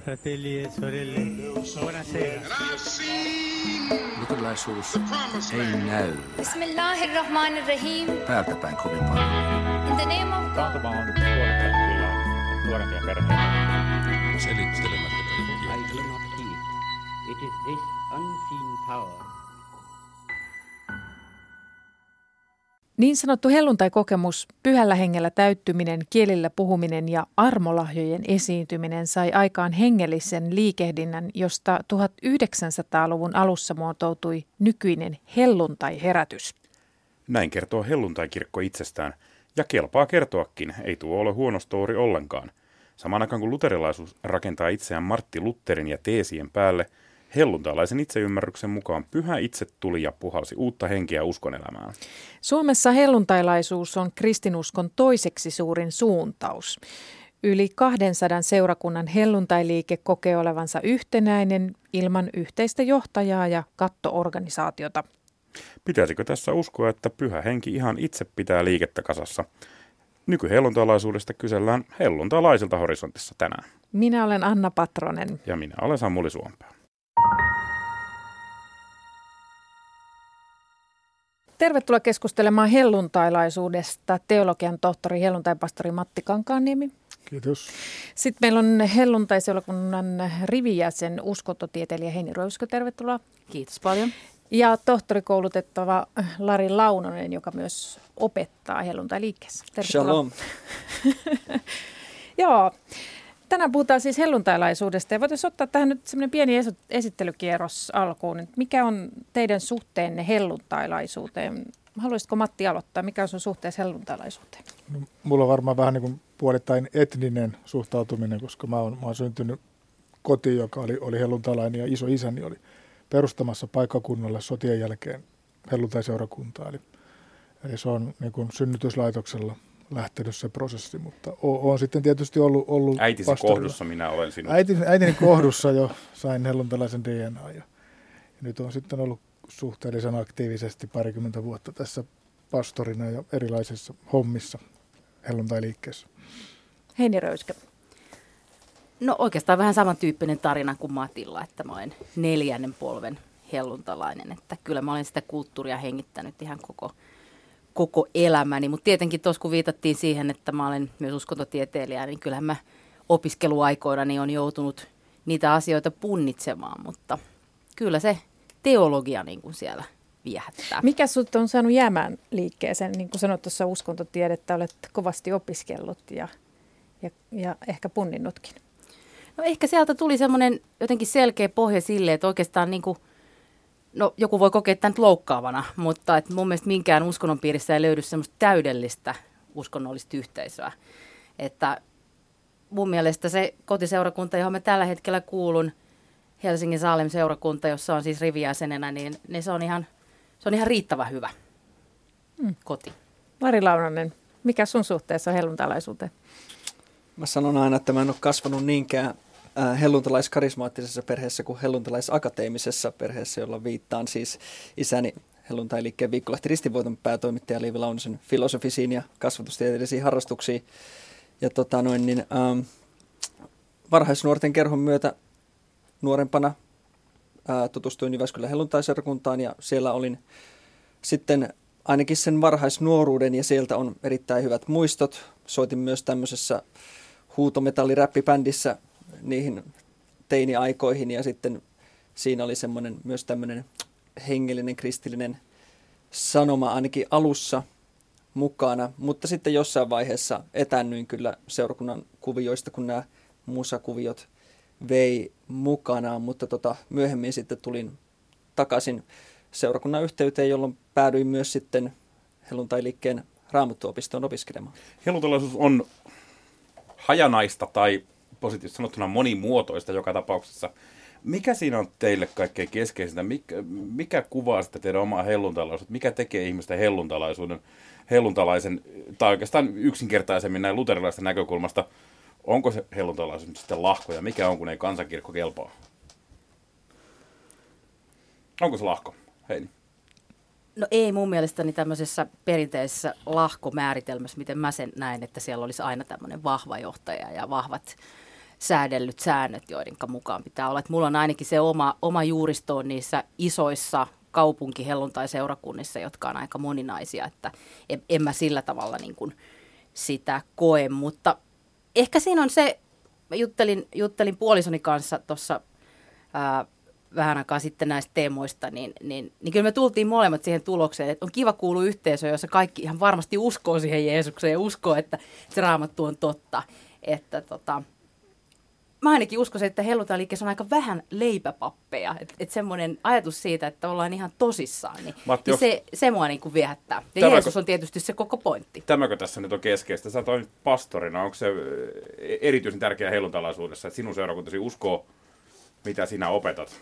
Fratelli e sorelle, buonasera. Luterilaisuus ei näy Bismillahirrahmanirrahim. täältä päin kovin paljon. In the name of Taantuma on tuonut kyllä nuorempia perheitä. Selittelemättä I do not heed. It is this unseen power. Niin sanottu helluntai-kokemus, pyhällä hengellä täyttyminen, kielillä puhuminen ja armolahjojen esiintyminen sai aikaan hengellisen liikehdinnän, josta 1900-luvun alussa muotoutui nykyinen helluntai-herätys. Näin kertoo helluntai-kirkko itsestään, ja kelpaa kertoakin, ei tuo ole huono story ollenkaan. Samaan aikaan kun luterilaisuus rakentaa itseään Martti Lutherin ja teesien päälle, helluntalaisen itseymmärryksen mukaan pyhä itse tuli ja puhalsi uutta henkeä uskonelämään. Suomessa helluntailaisuus on kristinuskon toiseksi suurin suuntaus. Yli 200 seurakunnan helluntailiike kokee olevansa yhtenäinen ilman yhteistä johtajaa ja kattoorganisaatiota. Pitäisikö tässä uskoa, että pyhä henki ihan itse pitää liikettä kasassa? Nykyhelluntalaisuudesta kysellään helluntalaisilta horisontissa tänään. Minä olen Anna Patronen. Ja minä olen Samuli Suompää. Tervetuloa keskustelemaan helluntailaisuudesta teologian tohtori, helluntaipastori Matti Kankaanniemi. Kiitos. Sitten meillä on helluntaiseurakunnan rivijäsen uskontotieteilijä Heini Röyskö, tervetuloa. Kiitos paljon. Ja tohtorikoulutettava Lari Launonen, joka myös opettaa helluntailiikkeessä. Tervetuloa. Shalom. Joo. Tänään puhutaan siis helluntailaisuudesta ja voitaisiin ottaa tähän nyt semmoinen pieni esittelykierros alkuun. Mikä on teidän suhteenne helluntailaisuuteen? Haluaisitko Matti aloittaa? Mikä on sun suhteessa helluntailaisuuteen? No, mulla on varmaan vähän niin kuin puolittain etninen suhtautuminen, koska mä oon syntynyt kotiin, joka oli helluntalainen ja isoisäni oli perustamassa paikkakunnalle sotien jälkeen helluntaiseurakuntaa. Eli se on niin kuin synnytyslaitoksella lähtenyt se prosessi, mutta olen sitten tietysti ollut Äitisi pastorilla. kohdussa minä olen sinut. Äitini kohdussa jo sain helluntalaisen DNA ja nyt on sitten ollut suhteellisen aktiivisesti 20 vuotta tässä pastorina ja erilaisissa hommissa helluntailiikkeessä. Heini Röyskä. No oikeastaan vähän samantyyppinen tarina kuin Matilla, että mä olen 4. polven helluntalainen, että kyllä mä olen sitä kulttuuria hengittänyt ihan koko elämäni, mutta tietenkin tuossa kun viitattiin siihen, että mä olen myös uskontotieteilijä, niin kyllähän mä opiskeluaikoinani on joutunut niitä asioita punnitsemaan, mutta kyllä se teologia niin kuin siellä viehättää. Mikä sut on saanut jäämään liikkeeseen? Niin kuin sanoit tuossa uskontotiedettä, olet kovasti opiskellut ja ehkä punninnutkin. No ehkä sieltä tuli semmoinen jotenkin selkeä pohja sille, että oikeastaan niin kuin, no joku voi kokea tämän loukkaavana, mutta että mun mielestä minkään uskonnon piirissä ei löydy semmoista täydellistä uskonnollista yhteisöä. Että mun mielestä se kotiseurakunta, johon mä tällä hetkellä kuulun, Helsingin Saalem-seurakunta, jossa on siis rivijäsenenä, niin se on ihan riittävän hyvä koti. Lari Launonen, mikä sun suhteessa on helluntalaisuuteen? Mä sanon aina, että mä en ole kasvanut niinkään helluntalaiskarismaattisessa perheessä kuin helluntalais-akateemisessa perheessä, jolla viittaan siis isäni helluntailiikkeen Viikkolehti Ristinvoiton päätoimittaja Liivi Launosen filosofisiin ja kasvatustieteellisiin harrastuksiin. Ja varhaisnuorten kerhon myötä nuorempana tutustuin Jyväskylän helluntaiseurakuntaan ja siellä olin sitten ainakin sen varhaisnuoruuden ja sieltä on erittäin hyvät muistot. Soitin myös tämmöisessä huutometalliräppibändissä niihin teiniaikoihin ja sitten siinä oli semmoinen myös tämmöinen hengellinen kristillinen sanoma ainakin alussa mukana, mutta sitten jossain vaiheessa etäännyin kyllä seurakunnan kuvioista, kun nämä musakuviot vei mukanaan, mutta myöhemmin sitten tulin takaisin seurakunnan yhteyteen, jolloin päädyin myös sitten helluntailiikkeen Raamattuopistoon opiskelemaan. Helluntalaisuus on hajanaista tai positiivisesti sanottuna monimuotoista joka tapauksessa. Mikä siinä on teille kaikkein keskeisintä? Mikä kuvaa sitä teidän omaa helluntalaisuutta? Mikä tekee ihmistä helluntalaisen, tai oikeastaan yksinkertaisemmin näin luterilaisesta näkökulmasta, onko se helluntalaisuus nyt sitten lahko ja mikä on, kun ei kansankirkko kelpaa? Onko se lahko? Heini. No ei mun mielestäni tämmöisessä perinteisessä lahkomääritelmässä, miten mä sen näen, että siellä olisi aina tämmöinen vahva johtaja ja vahvat säädellyt säännöt, joiden mukaan pitää olla. Et mulla on ainakin se oma juuristo on niissä isoissa kaupunki-helluntai-seurakunnissa, jotka on aika moninaisia, että en mä sillä tavalla niin kuin sitä koe, mutta ehkä siinä on se, mä juttelin puolisoni kanssa tuossa vähän aikaa sitten näistä teemoista, niin kyllä me tultiin molemmat siihen tulokseen, että on kiva kuulua yhteisöön, jossa kaikki ihan varmasti uskoo siihen Jeesukseen ja uskoo, että se Raamattu on totta. Että mä ainakin uskoisin, että helluntailiikkeessä on aika vähän leipäpappeja. Että semmoinen ajatus siitä, että ollaan ihan tosissaan, niin Matti, se mua niin kuin viehättää. Ja Jeesus on tietysti se koko pointti. Tämäkö tässä nyt on keskeistä? Sä toimit pastorina. Onko se erityisen tärkeää helluntalaisuudessa, että sinun seurakuntasi uskoo, mitä sinä opetat?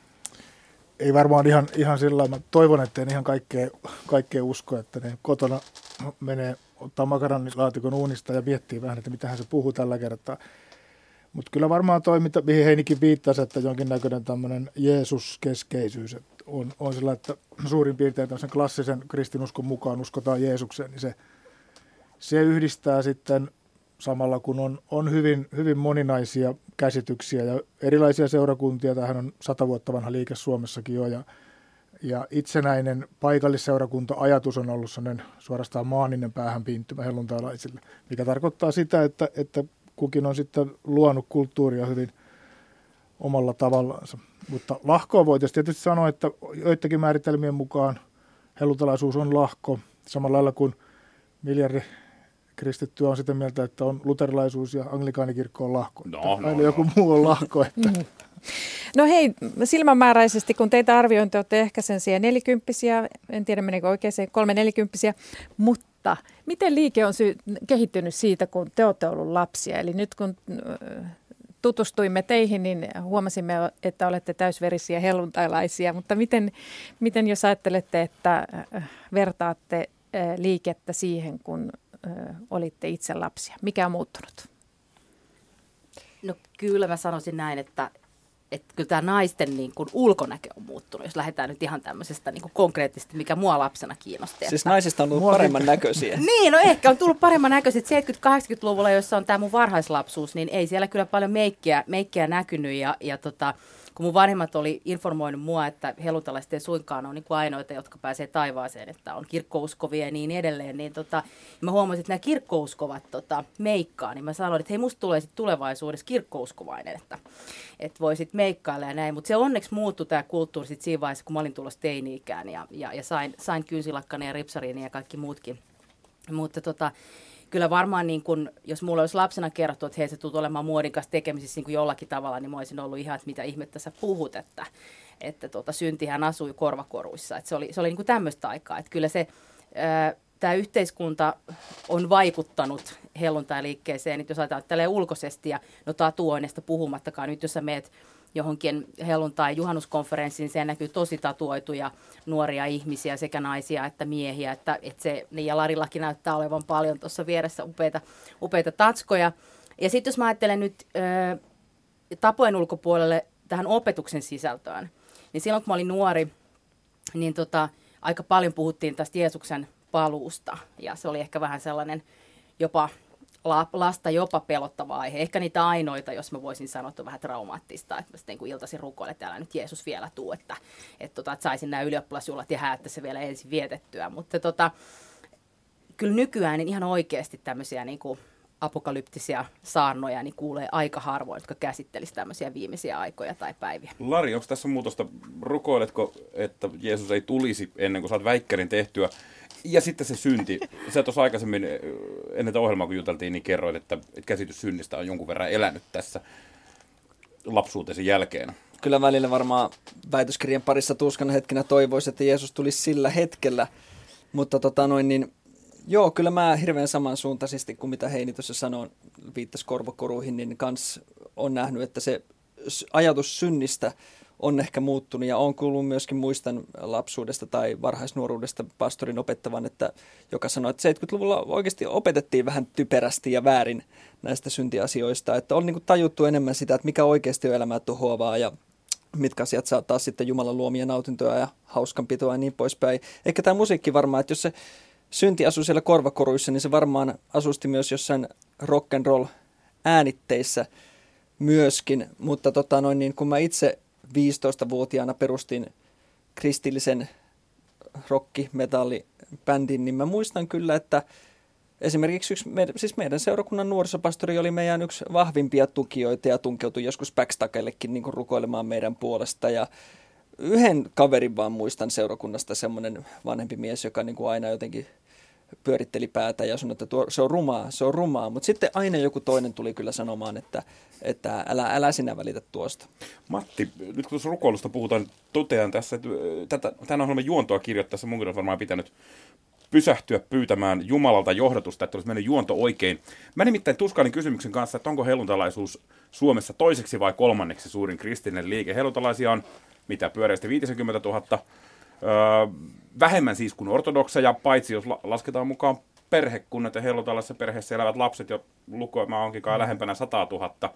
Ei varmaan ihan sillä lailla. Mä toivon, että en ihan kaikkea usko, että ne kotona menee ottaa makaronilaatikon uunista ja miettii vähän, että mitähän se puhuu tällä kertaa. Mutta kyllä varmaan toi, mihin Heinikin viittasi, että jonkinnäköinen tämmöinen Jeesus-keskeisyys on sillä, että suurin piirtein tämmöisen klassisen kristinuskon mukaan uskotaan Jeesukseen, niin se yhdistää sitten samalla, kun on hyvin, hyvin moninaisia käsityksiä ja erilaisia seurakuntia. Tämähän on 100 vuotta vanha liike Suomessakin jo, ja itsenäinen paikallisseurakunta-ajatus on ollut sellainen suorastaan maaninen päähänpinttymä helluntailaisille, mikä tarkoittaa sitä, että kukin on sitten luonut kulttuuria hyvin omalla tavallaansa. Mutta lahkoa voitaisiin tietysti sanoa, että joidenkin määritelmien mukaan helluntalaisuus on lahko, samalla lailla kuin miljardi kristittyä on sitä mieltä, että on luterilaisuus ja anglikaanikirkko on lahko. Aina joku muu on lahko. Että. No hei, silmämääräisesti, kun teitä arvioin, te olette ehkä sen siihen 40-vuotiaita, en tiedä meneekö oikein se 3-40-vuotiaita, mutta miten liike on kehittynyt siitä, kun te olette ollut lapsia? Eli nyt kun tutustuimme teihin, niin huomasimme, että olette täysverisiä helluntailaisia, mutta miten jos ajattelette, että vertaatte liikettä siihen, kun olitte itse lapsia? Mikä on muuttunut? No kyllä mä sanoisin näin, että kyllä tämä naisten niin kuin ulkonäkö on muuttunut, jos lähdetään nyt ihan tämmöisestä niin kuin konkreettisesti, mikä mua lapsena kiinnosti. Siis naisista on tullut paremman näköisiä. Niin, no ehkä on tullut paremman näköisiä. 70-80-luvulla, jossa on tämä mun varhaislapsuus, niin ei siellä kyllä paljon meikkiä näkynyt. Ja kun mun vanhemmat oli informoinut mua, että helluntalaiset ei suinkaan ole niin kuin ainoita, jotka pääsee taivaaseen, että on kirkkouskovia ja niin edelleen, niin mä huomasin, että nämä kirkkouskovat meikkaa, niin mä sanoin, että hei, musta tulee sitten tulevaisuudessa kirkkouskovainen, että voisit meikkailla ja näin, mutta se onneksi muuttui tämä kulttuuri sitten siinä vaiheessa, kun mä olin tulossa teini-ikään ja sain kynsilakkani ja ripsariini ja kaikki muutkin, mutta kyllä varmaan, niin kun, jos mulla olisi lapsena kerrottu, että hei, sä tulet olemaan muodin kanssa tekemisissä niin jollakin tavalla, niin mä olisin ollut ihan, että mitä ihmettä sä puhut, että syntihän asui korvakoruissa. Että se oli niin kuin tämmöistä aikaa. Että kyllä tämä yhteiskunta on vaikuttanut helluntailiikkeeseen, että jos ajatellaan tälleen ulkoisesti ja tatuoinnista puhumattakaan, nyt jos sä meet johonkin helluntai- juhannuskonferenssiin, siellä näkyy tosi tatuoituja nuoria ihmisiä, sekä naisia että miehiä, että niin ja Larillakin näyttää olevan paljon tuossa vieressä upeita tatskoja. Ja sitten jos mä ajattelen nyt tapojen ulkopuolelle tähän opetuksen sisältöön, niin silloin kun mä olin nuori, niin aika paljon puhuttiin tästä Jeesuksen paluusta, ja se oli ehkä vähän sellainen jopa lasta jopa pelottava aihe. Ehkä niitä ainoita, jos mä voisin sanoa, että on vähän traumaattista, että mä sitten kun iltaisin rukoilen, että täällä nyt Jeesus vielä tuu, että saisin nämä ylioppilasjuhlat ja häättä se vielä ensin vietettyä. Mutta kyllä nykyään niin ihan oikeasti tämmöisiä niin kuin apokalyptisia saarnoja niin kuulee aika harvoin, jotka käsittelisivät tämmöisiä viimeisiä aikoja tai päiviä. Lari, onko tässä muutosta? Rukoiletko, että Jeesus ei tulisi ennen kuin saat väikkärin tehtyä? Ja sitten se synti. Sä tuossa aikaisemmin, ennen ohjelmaa kun juteltiin, niin kerroit, että käsitys synnistä on jonkun verran elänyt tässä lapsuutesi jälkeen. Kyllä välillä varmaan väitöskirjan parissa tuskan hetkenä toivoisi, että Jeesus tulisi sillä hetkellä. Mutta joo, kyllä mä hirveän samansuuntaisesti kuin mitä Heini tuossa sanoi, viittasi korvakoruihin, niin kans on nähnyt, että se ajatus synnistä on ehkä muuttunut ja on kuullut myöskin, muistan lapsuudesta tai varhaisnuoruudesta pastorin opettavan, joka sanoi, että 70-luvulla oikeasti opetettiin vähän typerästi ja väärin näistä syntiasioista, että on niin kuin tajuttu enemmän sitä, että mikä oikeasti on elämää tuhoavaa ja mitkä asiat saa taas sitten Jumalan luomia nautintoa ja hauskanpitoa ja niin poispäin. Ehkä tämä musiikki varmaan, että jos se synti asui siellä korvakoruissa, niin se varmaan asusti myös jossain rock and roll äänitteissä. myöskin, mutta kun mä itse 15-vuotiaana perustin kristillisen rock-metallibändin, niin mä muistan kyllä, että esimerkiksi meidän seurakunnan nuorisopastori oli meidän yksi vahvimpia tukijoita ja tunkeutui joskus backstagellekin niin kuin rukoilemaan meidän puolesta. Ja yhden kaverin vaan muistan seurakunnasta, semmoinen vanhempi mies, joka niin kuin aina jotenkin pyöritteli päätä ja sanoi, että se on rumaa. Mutta sitten aina joku toinen tuli kyllä sanomaan, että älä sinä välitä tuosta. Matti, nyt kun tuossa rukoilusta puhutaan, totean tässä, että tämän ohjelman juontoa kirjoittaessa munkin on varmaan pitänyt pysähtyä pyytämään Jumalalta johdatusta, että olisi mennyt juonto oikein. Mä nimittäin tuskailin kysymyksen kanssa, että onko helluntalaisuus Suomessa toiseksi vai kolmanneksi suurin kristillinen liike. Helluntalaisia on pyöreästi 50 000. Vähemmän siis kuin ortodokseja, paitsi jos lasketaan mukaan perhekunnat ja helluntalaisessa perheessä elävät lapset, jo lukema onkin kai lähempänä 100 000.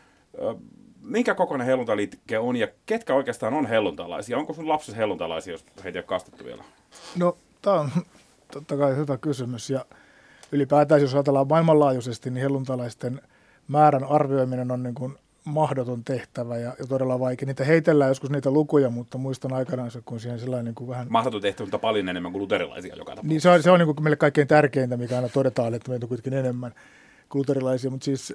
Minkä kokoinen helluntaliike on ja ketkä oikeastaan on helluntalaisia? Onko sun lapsesi helluntalaisia, jos heitä ei ole kastettu vielä? No, tämä on totta kai hyvä kysymys ja ylipäätään, jos ajatellaan maailmanlaajuisesti, niin helluntalaisten määrän arvioiminen on niin kuin mahdoton tehtävä ja todella vaikea. Niitä heitellään joskus niitä lukuja, mutta muistan aikanaan se, kun siihen sellainen niin kuin vähän... Mahdoton tehtävä, mutta paljon enemmän kuin luterilaisia joka tapauksessa. Niin se on niin kuin meille kaikkein tärkeintä, mikä aina todetaan, että meitä on kuitenkin enemmän kuin luterilaisia, mutta siis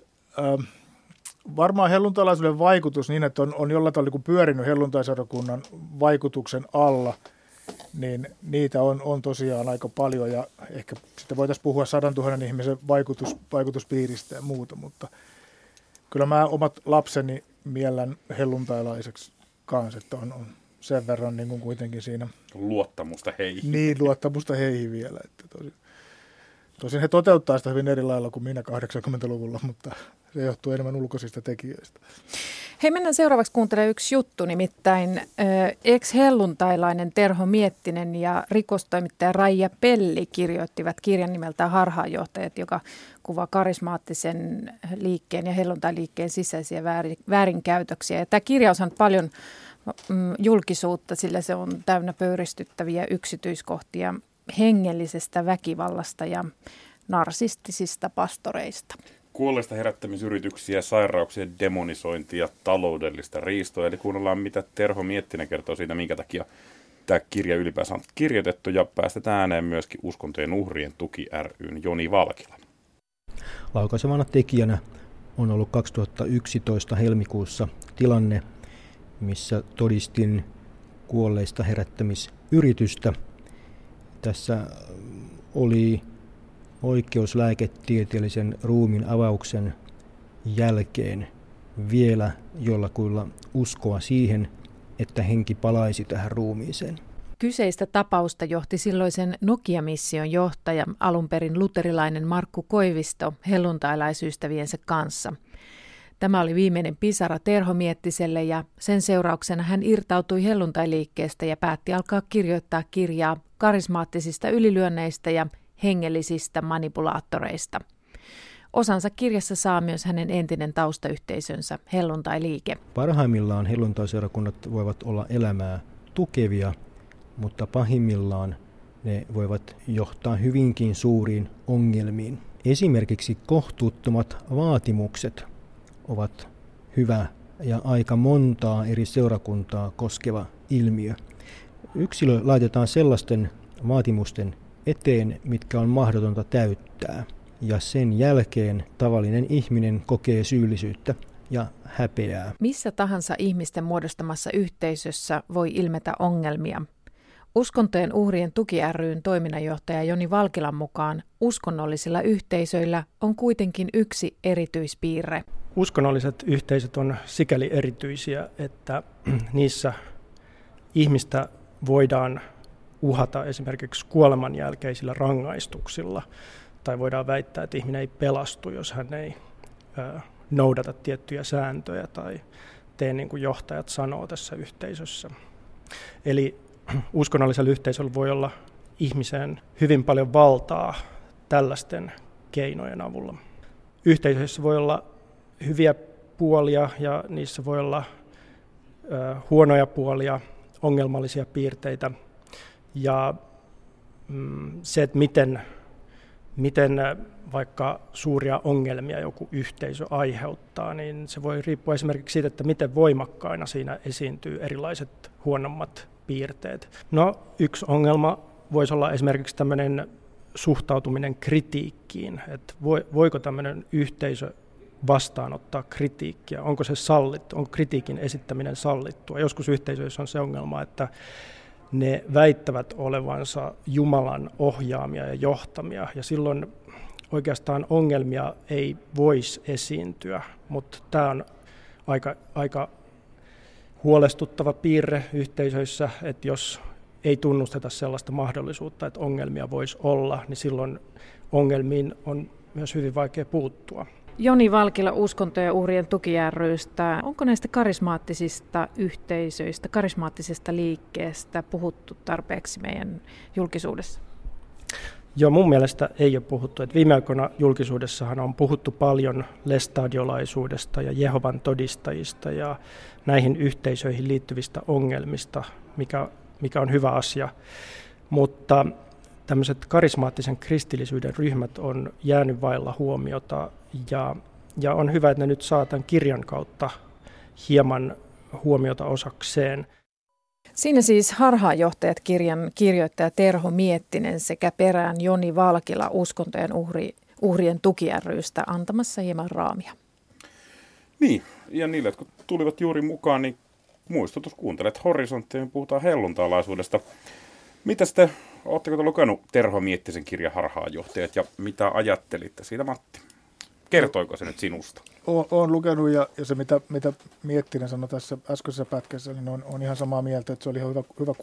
varmaan helluntalaisuuden vaikutus niin, että on jollain tavalla pyörinyt helluntaiseurakunnan vaikutuksen alla, niin niitä on tosiaan aika paljon ja ehkä sitten voitaisiin puhua 100 000 ihmisen vaikutuspiiristä ja muuta, mutta kyllä mä omat lapseni miellän helluntailaiseksi kanssa, että on sen verran niin kuin kuitenkin siinä. Luottamusta heihin. Niin, luottamusta heihin vielä. Että tosin he toteuttaa sitä hyvin eri lailla kuin minä 80-luvulla, mutta se johtuu enemmän ulkoisista tekijöistä. Hei, mennään seuraavaksi kuuntelemaan yksi juttu, nimittäin ex-helluntailainen Terho Miettinen ja rikostoimittaja Raija Pelli kirjoittivat kirjan nimeltään Harhaanjohtajat, joka kuvaa karismaattisen liikkeen ja helluntailiikkeen sisäisiä väärinkäytöksiä. Ja tämä kirja on saanut paljon julkisuutta, sillä se on täynnä pöyristyttäviä yksityiskohtia hengellisestä väkivallasta ja narsistisista pastoreista. Kuolleista herättämisyrityksiä, sairauksia, demonisointia, taloudellista riistoa. Eli kuunnellaan, mitä Terho Miettinen kertoo siitä, minkä takia tämä kirja ylipäänsä on kirjoitettu. Ja päästetään ääneen myöskin Uskontojen uhrien tuki ry:n Joni Valkila. Laukaisevana tekijänä on ollut 2011 helmikuussa tilanne, missä todistin kuolleista herättämisyritystä. Tässä oli oikeuslääketieteellisen ruumin avauksen jälkeen vielä jollakuilla uskoa siihen, että henki palaisi tähän ruumiiseen. Kyseistä tapausta johti silloisen Nokia-mission johtaja, alun perin luterilainen Markku Koivisto, helluntailaisystäviensä kanssa. Tämä oli viimeinen pisara Terho Miettiselle ja sen seurauksena hän irtautui helluntailiikkeestä ja päätti alkaa kirjoittaa kirjaa karismaattisista ylilyönneistä ja hengellisistä manipulaattoreista. Osansa kirjassa saa myös hänen entinen taustayhteisönsä helluntailiike. Parhaimmillaan helluntaiseurakunnat voivat olla elämää tukevia, mutta pahimmillaan ne voivat johtaa hyvinkin suuriin ongelmiin. Esimerkiksi kohtuuttomat vaatimukset ovat hyvä ja aika montaa eri seurakuntaa koskeva ilmiö. Yksilö laitetaan sellaisten vaatimusten eteen, mitkä on mahdotonta täyttää. Ja sen jälkeen tavallinen ihminen kokee syyllisyyttä ja häpeää. Missä tahansa ihmisten muodostamassa yhteisössä voi ilmetä ongelmia. Uskontojen uhrien tuki ry:n toiminnanjohtaja Joni Valkilan mukaan uskonnollisilla yhteisöillä on kuitenkin yksi erityispiirre. Uskonnolliset yhteisöt on sikäli erityisiä, että niissä ihmistä voidaan uhata esimerkiksi kuoleman jälkeisillä rangaistuksilla, tai voidaan väittää, että ihminen ei pelastu, jos hän ei noudata tiettyjä sääntöjä tai tee niin kuin johtajat sanoo tässä yhteisössä. Eli uskonnollisella yhteisöllä voi olla ihmiseen hyvin paljon valtaa tällaisten keinojen avulla. Yhteisöissä voi olla hyviä puolia ja niissä voi olla huonoja puolia, ongelmallisia piirteitä. Ja se, että miten vaikka suuria ongelmia joku yhteisö aiheuttaa, niin se voi riippua esimerkiksi siitä, että miten voimakkaina siinä esiintyy erilaiset huonommat piirteet. No, yksi ongelma voisi olla esimerkiksi tämmöinen suhtautuminen kritiikkiin, että voiko tämmöinen yhteisö vastaanottaa kritiikkiä, onko se sallittu, onko kritiikin esittäminen sallittua. Joskus yhteisöissä on se ongelma, että ne väittävät olevansa Jumalan ohjaamia ja johtamia, ja silloin oikeastaan ongelmia ei voisi esiintyä, mutta tämä on aika huolestuttava piirre yhteisöissä, että jos ei tunnusteta sellaista mahdollisuutta, että ongelmia voisi olla, niin silloin ongelmiin on myös hyvin vaikea puuttua. Joni Valkila Uskontojen uhrien tuki ry:stä. Onko näistä karismaattisista yhteisöistä, karismaattisesta liikkeestä puhuttu tarpeeksi meidän julkisuudessa? Joo, mun mielestä ei ole puhuttu. Että viime aikoina julkisuudessahan on puhuttu paljon lestadiolaisuudesta ja Jehovan todistajista ja näihin yhteisöihin liittyvistä ongelmista, mikä on hyvä asia. Mutta tämmöiset karismaattisen kristillisyyden ryhmät on jäänyt vailla huomiota ja on hyvä, että ne nyt saa tämän kirjan kautta hieman huomiota osakseen. Siinä siis Harhaanjohtajat -kirjan kirjoittaja Terho Miettinen sekä perään Joni Valkila Uskontojen uhrien tuki ry:stä antamassa hieman raamia. Niin, ja niille, jotka tulivat juuri mukaan, niin muistutus, kuuntelet Horisonttia ja puhutaan helluntalaisuudesta. Mitäs te, ootteko te lukenut Terho Miettisen kirja Harhaanjohtajat ja mitä ajattelitte siitä, Matti? Kertoiko se nyt sinusta? Olen lukenut ja se mitä Miettinen sanoi tässä äskeisessä pätkässä, niin on ihan samaa mieltä, että se oli ihan hyvä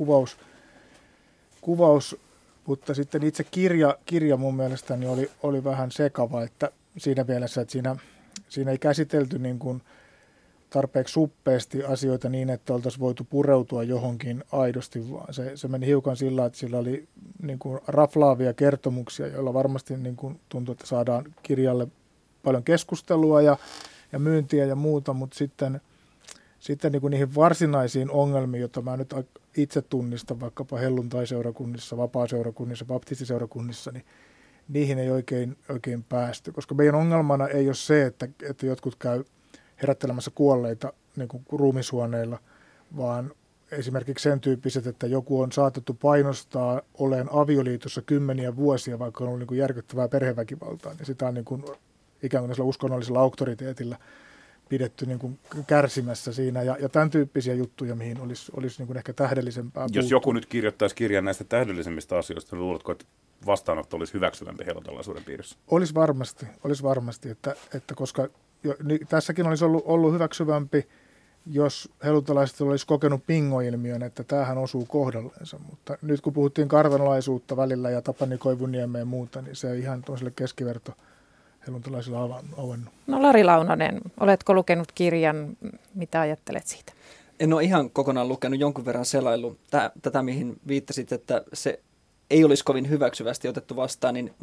kuvaus, mutta sitten itse kirja mun mielestäni oli vähän sekava, että siinä mielessä, että siinä ei käsitelty niin kuin tarpeeksi suppeasti asioita niin, että oltaisiin voitu pureutua johonkin aidosti, vaan se meni hiukan sillä, että sillä oli niin kuin raflaavia kertomuksia, joilla varmasti niin kuin tuntui, että saadaan kirjalle paljon keskustelua ja myyntiä ja muuta, mutta sitten niin kuin niihin varsinaisiin ongelmiin, joita mä nyt itse tunnistan vaikkapa helluntaiseurakunnissa, vapaaseurakunnissa, baptistiseurakunnissa, niin niihin ei oikein päästy, koska meidän ongelmana ei ole se, että jotkut käy herättelemässä kuolleita niin kuin ruumishuoneilla, vaan esimerkiksi sen tyyppiset, että joku on saatettu painostaa oleen avioliitossa 10 vuosia, vaikka on ollut niin kuin järkyttävää perheväkivaltaa, niin sitä on niin kuin ikään kuin uskonnollisella auktoriteetilla pidetty niin kuin kärsimässä siinä ja tämän tyyppisiä juttuja, mihin olisi niin kuin ehkä tähdellisempää puuttua. Jos joku nyt kirjoittaisi kirjan näistä tähdellisemmistä asioista, niin luuletko, että vastaanotto olisi hyväksyvämpi helluntalaisuuden piirissä? Olisi varmasti, että koska tässäkin olisi ollut hyväksyvämpi, jos helluntalaiset olisi kokenut pingoilmiön, että tämähän osuu kohdallensa. Mutta nyt kun puhuttiin kartanolaisuutta välillä ja Tapani Koivuniemeä ja muuta, niin se ihan toiselle keskiverto helluntalaisilla avannut. No Lari Launonen, oletko lukenut kirjan? Mitä ajattelet siitä? En ole ihan kokonaan lukenut, jonkun verran selailu. Tätä, mihin viittasit, että se ei olisi kovin hyväksyvästi otettu vastaan, niin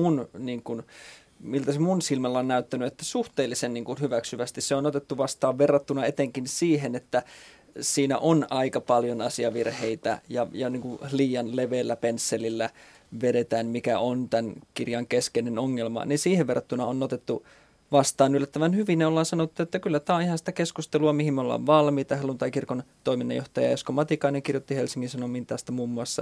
miltä se mun silmällä on näyttänyt, että suhteellisen niin kuin hyväksyvästi se on otettu vastaan verrattuna etenkin siihen, että siinä on aika paljon asiavirheitä ja niin kuin liian leveällä pensselillä vedetään, mikä on tämän kirjan keskeinen ongelma, niin siihen verrattuna on otettu vastaan yllättävän hyvin. Ne ollaan sanottu, että kyllä tämä on ihan sitä keskustelua, mihin me ollaan valmiita. Helluntai-kirkon toiminnanjohtaja Esko Matikainen kirjoitti Helsingin Sanomiin tästä muun muassa.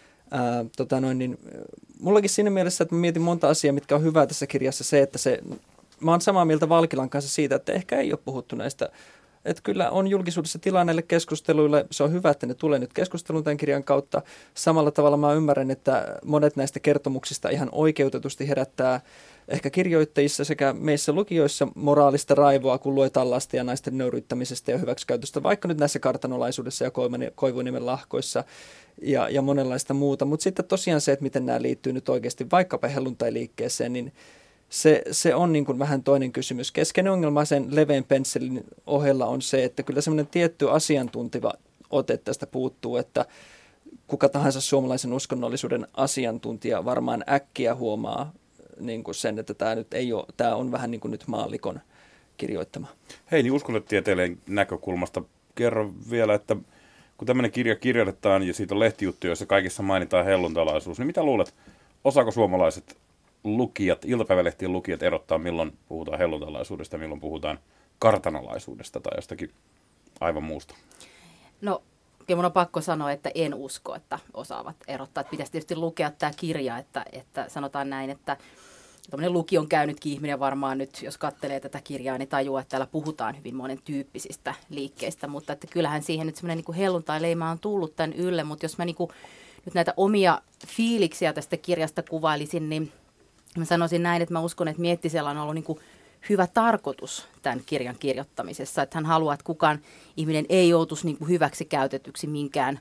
Mullakin siinä mielessä, että mä mietin monta asiaa, mitkä on hyvää tässä kirjassa, se, että mä oon samaa mieltä Valkilan kanssa siitä, että ehkä ei ole puhuttu näistä, että kyllä on julkisuudessa tilaa näille keskusteluille, se on hyvä, että ne tulee nyt keskusteluun tämän kirjan kautta. Samalla tavalla mä ymmärrän, että monet näistä kertomuksista ihan oikeutetusti herättää ehkä kirjoittajissa sekä meissä lukijoissa moraalista raivoa, kun luetaan lasten ja naisten nöyryyttämisestä ja hyväksikäytöstä, vaikka nyt näissä kartanolaisuudessa ja Koivuniemen lahkoissa ja monenlaista muuta. Mutta sitten tosiaan se, että miten nämä liittyy nyt oikeasti vaikkapa helluntai-liikkeeseen, niin se on niin kuin vähän toinen kysymys. Keskeinen ongelma sen leveän pensselin ohella on se, että kyllä semmoinen tietty asiantuntiva ote tästä puuttuu, että kuka tahansa suomalaisen uskonnollisuuden asiantuntija varmaan äkkiä huomaa niin kuin sen, että tämä on vähän niin kuin nyt maallikon kirjoittama. Hei, niin uskonnontieteelleen näkökulmasta kerro vielä, että kun tämmöinen kirja kirjoitetaan ja siitä on lehtijuttuja, joissa kaikissa mainitaan helluntalaisuus, niin mitä luulet, osaako suomalaiset lukijat, iltapäivälehtien lukijat erottaa, milloin puhutaan helluntalaisuudesta, milloin puhutaan kartanolaisuudesta tai jostakin aivan muusta? No, kyllä mun on pakko sanoa, että en usko, että osaavat erottaa. Että pitäisi tietysti lukea tämä kirja, että sanotaan näin, että tämmöinen lukion käynytkin ihminen varmaan nyt, jos katselee tätä kirjaa, niin tajuaa, että täällä puhutaan hyvin monen tyyppisistä liikkeistä, mutta että kyllähän siihen nyt semmoinen niin helluntai-leima on tullut tämän ylle, mutta jos mä niin kuin nyt näitä omia fiiliksiä tästä kirjasta kuvailisin, niin mä sanoisin näin, että mä uskon, että Miettisellä on ollut niin kuin hyvä tarkoitus tämän kirjan kirjoittamisessa, että hän haluaa, että kukaan ihminen ei joutuisi niin kuin hyväksi käytetyksi minkään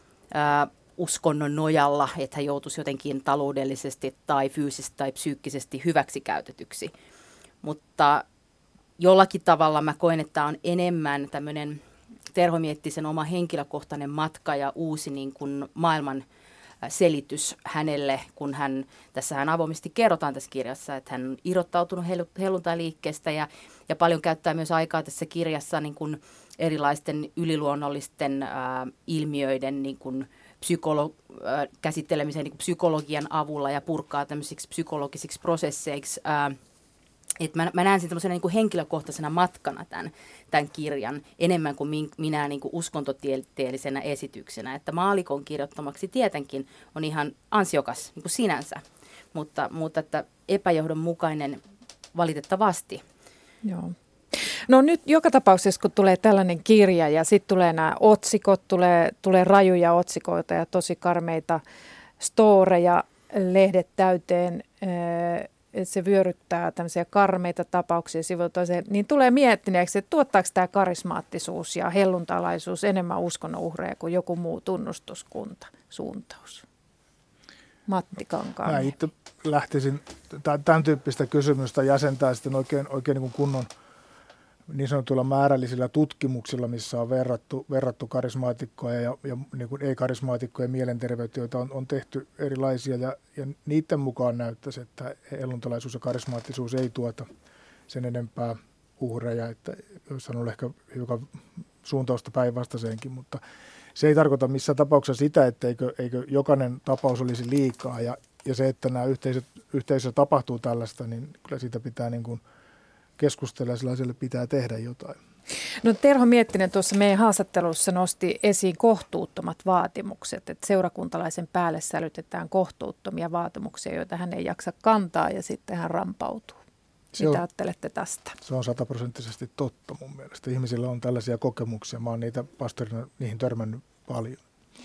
uskonnon nojalla, että hän joutuisi jotenkin taloudellisesti tai fyysisesti tai psyykkisesti hyväksi käytetyksi. Mutta jollakin tavalla mä koen, että on enemmän tämmöinen Terho Miettisen oma henkilökohtainen matka ja uusi niin kuin maailman selitys hänelle, kun hän avoimesti kerrotaan tässä kirjassa, että hän on irrottautunut helluntai-liikkeestä ja paljon käyttää myös aikaa tässä kirjassa niin kuin erilaisten yliluonnollisten ilmiöiden niin kuin käsittelemiseen niin kuin psykologian avulla ja purkaa tämmöisiksi psykologisiksi prosesseiksi. Että mä näen sen tämmöisenä niin kuin henkilökohtaisena matkana tämän kirjan enemmän kuin minä niin kuin uskontotieteellisenä esityksenä. Että maalikon kirjoittamaksi tietenkin on ihan ansiokas niin kuin sinänsä, mutta että epäjohdonmukainen valitettavasti. Joo. No nyt joka tapauksessa, kun tulee tällainen kirja ja sitten tulee nämä otsikot, tulee rajuja otsikoita ja tosi karmeita storeja, lehdet täyteen, että se vyöryttää tämmöisiä karmeita tapauksia sivuilta toiseen, niin tulee miettineeksi, että tuottaako tämä karismaattisuus ja helluntalaisuus enemmän uskonnon uhreja kuin joku muu tunnustuskunta, suuntaus. Matti Kankaanniemi. Mä itse lähtisin tämän tyyppistä kysymystä jäsentää sitten oikein niin kuin kunnon niin sanotuilla määrällisillä tutkimuksilla, missä on verrattu karismaatikkoja ja niin kuin ei-karismaatikkoja mielenterveyttä, joita on tehty erilaisia ja niiden mukaan näyttäisi, että helluntalaisuus ja karismaattisuus ei tuota sen enempää uhreja, että jos on ollut ehkä hiukan suuntausta päinvastaiseenkin, mutta se ei tarkoita missään tapauksessa sitä, että eikö jokainen tapaus olisi liikaa ja se, että nämä yhteisössä tapahtuu tällaista, niin kyllä siitä pitää niin kuin keskustella ja sellaiselle pitää tehdä jotain. No Terho Miettinen tuossa meidän haastattelussa nosti esiin kohtuuttomat vaatimukset, että seurakuntalaisen päälle sälytetään kohtuuttomia vaatimuksia, joita hän ei jaksa kantaa ja sitten hän rampautuu. Mitä ajattelette tästä? Se on 100% totta mun mielestä. Ihmisillä on tällaisia kokemuksia. Mä oon niitä pastorina niihin törmännyt paljon.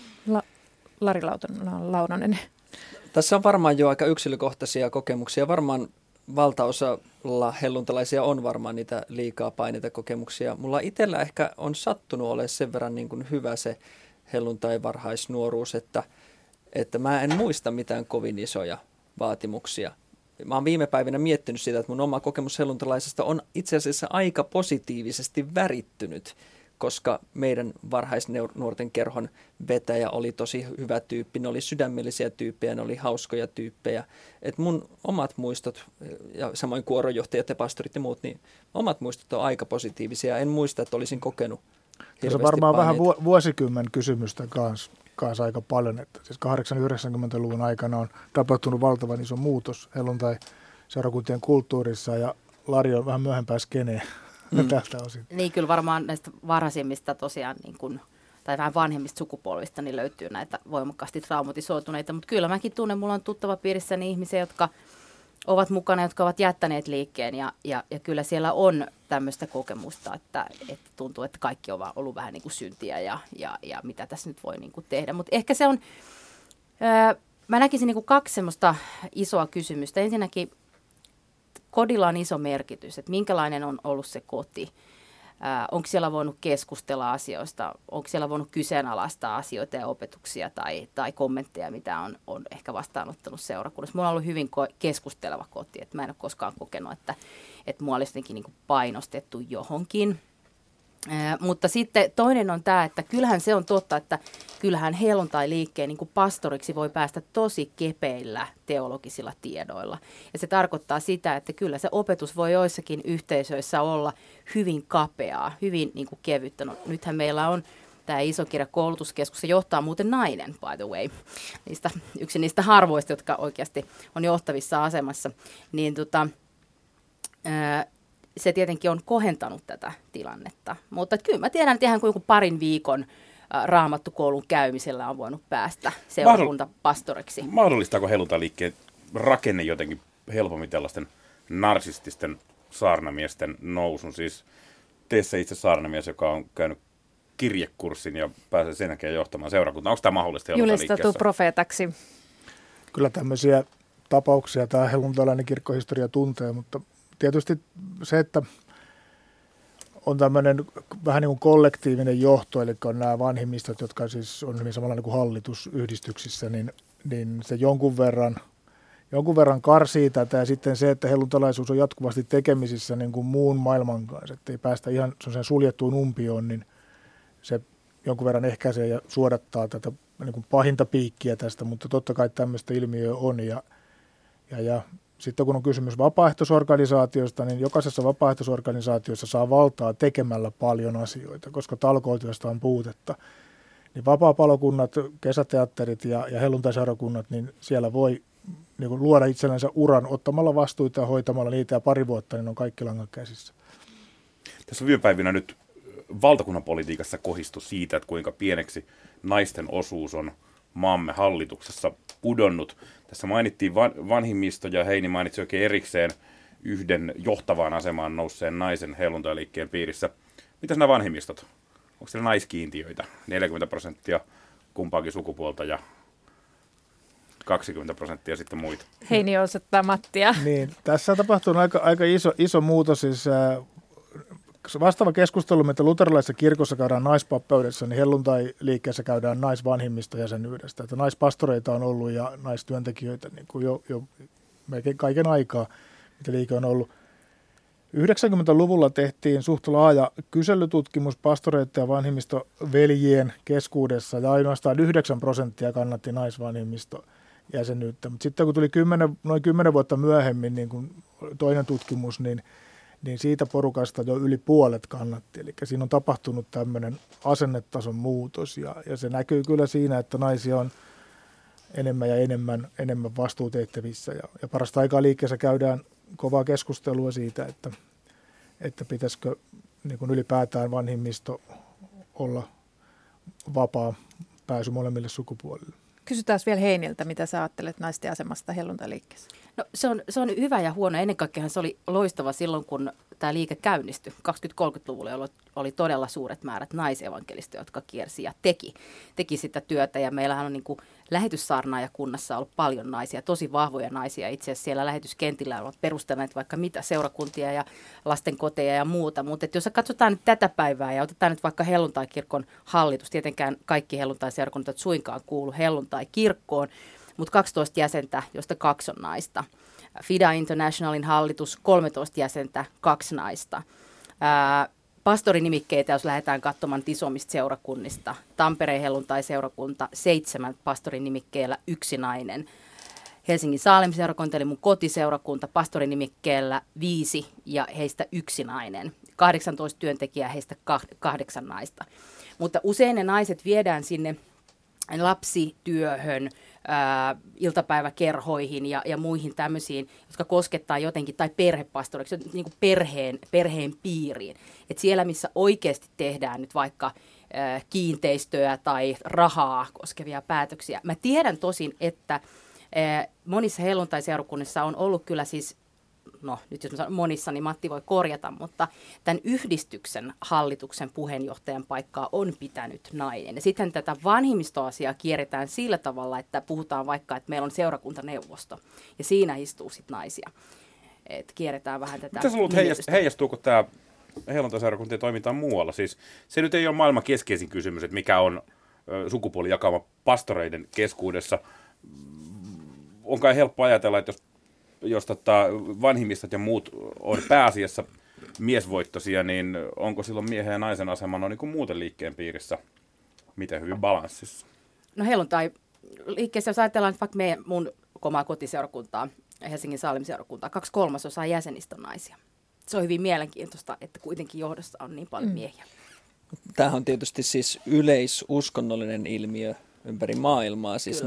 Lari Launonen. Tässä on varmaan jo aika yksilökohtaisia kokemuksia. Varmaan valtaosalla helluntalaisia on varmaan niitä liikaa paineita kokemuksia. Mulla itsellä ehkä on sattunut olemaan sen verran niin kuin hyvä se helluntai varhaisnuoruus, että mä en muista mitään kovin isoja vaatimuksia. Mä oon viime päivinä miettinyt sitä, että mun oma kokemus helluntalaisesta on itse asiassa aika positiivisesti värittynyt, koska meidän varhaisnuorten kerhon vetäjä oli tosi hyvä tyyppi, ne oli sydämellisiä tyyppejä, ne oli hauskoja tyyppejä. Et mun omat muistot, ja samoin kuoronjohtajat ja pastorit ja muut, niin omat muistot on aika positiivisia. En muista, että olisin kokenut hirveästi tässä on varmaan paineita. Vähän vuosikymmen kysymystä kanssa aika paljon, että siis 80-90-luvun aikana on tapahtunut valtavan iso muutos helluntai-seurakuntien kulttuurissa ja Lari on vähän myöhempää skeneen tältä osin. Niin kyllä varmaan näistä varhaisimmista tosiaan niin kuin, tai vähän vanhemmista sukupolvista niin löytyy näitä voimakkaasti traumatisoituneita, mutta kyllä mäkin tunnen, mulla on tuttava piirissäni ihmisiä, jotka ovat mukana, jotka ovat jättäneet liikkeen ja kyllä siellä on tämmöistä kokemusta, että tuntuu, että kaikki on vaan ollut vähän niin kuin syntiä ja mitä tässä nyt voi niin kuin tehdä, mutta ehkä se on, mä näkisin niin kuin kaksi semmoista isoa kysymystä. Ensinnäkin kodilla on iso merkitys, että minkälainen on ollut se koti. Onko siellä voinut keskustella asioista, onko siellä voinut kyseenalaistaa asioita ja opetuksia tai kommentteja, mitä on ehkä vastaanottanut seurakunnassa. Mulla on ollut hyvin keskusteleva koti, että mä en ole koskaan kokenut, että mua olisi jotenkin niin kuin painostettu johonkin. Mutta sitten toinen on tämä, että kyllähän se on totta, että kyllähän helluntai-liikkeen niin kuin pastoriksi voi päästä tosi kepeillä teologisilla tiedoilla. Ja se tarkoittaa sitä, että kyllä se opetus voi joissakin yhteisöissä olla hyvin kapeaa, hyvin niin kuin kevyttä. No, nythän meillä on Tämä Iso-Kirja koulutuskeskus, se johtaa muuten nainen, by the way, yksi niistä harvoista, jotka oikeasti on johtavissa asemassa, niin se tietenkin on kohentanut tätä tilannetta. Mutta kyllä mä tiedän, että ihan kuin joku parin viikon raamattukoulun käymisellä on voinut päästä seurakuntapastoriksi. Mahdollistaako helluntailiikkeen rakenne jotenkin helpommin tällaisten narsististen saarnamiesten nousun? Siis teissä itse saarnamies, joka on käynyt kirjekurssin ja pääsee sen jälkeen johtamaan seurakuntaa. Onko tämä mahdollista helluntailiikkeessä? Julistettu profeetaksi. Kyllä tämmöisiä tapauksia tämä helluntailainen kirkkohistoria tuntee, mutta tietysti se, että on tämmöinen vähän niin kuin kollektiivinen johto, eli on nämä vanhimmistot, jotka siis on hyvin samalla niin kuin hallitusyhdistyksissä, niin se jonkun verran karsii tätä, ja sitten se, että helluntalaisuus on jatkuvasti tekemisissä niin kuin muun maailman kanssa, että ei päästä ihan sen suljettuun umpioon, niin se jonkun verran ehkäisee ja suodattaa tätä niin kuin pahinta piikkiä tästä, mutta totta kai tämmöistä ilmiöä on, ja sitten kun on kysymys vapaaehtoisorganisaatiosta, niin jokaisessa vapaaehtoisorganisaatiossa saa valtaa tekemällä paljon asioita, koska talkootyöstä on puutetta. Niin vapaapalokunnat, kesäteatterit ja helluntaiseurakunnat, niin siellä voi niin kuin luoda itsellensä uran ottamalla vastuita ja hoitamalla niitä, ja pari vuotta niin on kaikki langan käsissä. Tässä on viime päivinä nyt valtakunnan politiikassa kohistu siitä, että kuinka pieneksi naisten osuus on maamme hallituksessa pudonnut. Tässä mainittiin vanhimmisto, ja Heini mainitsi oikein erikseen yhden johtavaan asemaan nousseen naisen helluntailiikkeen piirissä. Mitäs nämä vanhimmistot? Onko siellä naiskiintiöitä? 40% kumpaakin sukupuolta ja 20% sitten muita. Heini osoittaa Mattia. Niin, tässä on tapahtunut aika iso muutos. Siis, vastaava keskustelu, mitä luterilaisessa kirkossa käydään naispappeudessa, niin helluntai-liikkeessä käydään naisvanhimmistojäsenyydestä. Että naispastoreita on ollut ja naistyöntekijöitä niin kuin jo melkein kaiken aikaa, mitä liike on ollut. 90-luvulla tehtiin suht laaja kyselytutkimus pastoreiden ja vanhimmistoveljien keskuudessa, ja ainoastaan 9% kannatti naisvanhimmistojäsenyyttä. Mutta sitten kun tuli noin 10 vuotta myöhemmin niin kun toinen tutkimus, niin siitä porukasta jo yli puolet kannatti. Eli siinä on tapahtunut tämmöinen asennetason muutos, ja se näkyy kyllä siinä, että naisia on enemmän ja enemmän vastuutehtävissä. Ja parasta aikaa liikkeessä käydään kovaa keskustelua siitä, että pitäisikö niin kuin ylipäätään vanhimmisto olla vapaa pääsy molemmille sukupuolille. Kysytään vielä Heiniltä, mitä sä ajattelet naisten asemasta helluntailiikkeessä? No, se on hyvä ja huono. Ennen kaikkea se oli loistava silloin, kun tämä liike käynnistyi 20-30-luvulla, jolloin oli todella suuret määrät naisevankelistoja, jotka kiersi ja teki sitä työtä. Ja meillähän on niin kuin lähetyssaarnaajakunnassa ollut paljon naisia, tosi vahvoja naisia. Itse asiassa siellä lähetyskentillä ovat perustaneet vaikka mitä seurakuntia ja lastenkoteja ja muuta. Mutta jos katsotaan nyt tätä päivää ja otetaan nyt vaikka helluntaikirkon hallitus, tietenkään kaikki helluntaiseurakunnat suinkaan kuulu helluntaikirkkoon, mutta 12 jäsentä, joista 2 on naista. FIDA Internationalin hallitus, 13 jäsentä, 2 naista. Pastorinimikkeitä, jos lähdetään katsomaan isommista seurakunnista. Tampereen helluntai-seurakunta, 7 pastorinimikkeellä, 1 nainen. Helsingin Saalem-seurakunta, eli mun kotiseurakunta, pastorinimikkeellä 5 ja heistä 1 nainen. 18 työntekijää, heistä 8 naista. Mutta usein ne naiset viedään sinne lapsityöhön, iltapäiväkerhoihin ja muihin tämmöisiin, jotka koskettaa jotenkin, tai perhepastoriksi, niin kuin perheen piiriin. Et siellä, missä oikeasti tehdään nyt vaikka kiinteistöä tai rahaa koskevia päätöksiä. Mä tiedän tosin, että monissa helluntaiseurakunnissa on ollut kyllä siis, no nyt jos mä sanon monissa, niin Matti voi korjata, mutta tämän yhdistyksen hallituksen puheenjohtajan paikkaa on pitänyt nainen. Ja sitten tätä vanhimmistoasiaa kierretään sillä tavalla, että puhutaan vaikka, että meillä on seurakuntaneuvosto ja siinä istuu sitten naisia. Että kierretään vähän tätä. Mitä sä luulet, heijastuuko tämä helluntaiseurakuntien toimintaan muualla? Siis se nyt ei ole maailman keskeisin kysymys, että mikä on sukupuolijakauma pastoreiden keskuudessa. On kai helppo ajatella, että jos vanhimmistot ja muut on pääasiassa miesvoittoisia, niin onko silloin miehen ja naisen asema niin kuin muuten liikkeen piirissä miten hyvin balanssissa? No helluntai-liikkeessä, jos ajatellaan vaikka mun omaa kotiseurakuntaa, Helsingin Saalem-seurakuntaa, 2/3 jäsenistä on naisia. Se on hyvin mielenkiintoista, että kuitenkin johdossa on niin paljon miehiä. Tämähän on tietysti siis yleisuskonnollinen ilmiö ympäri maailmaa, siis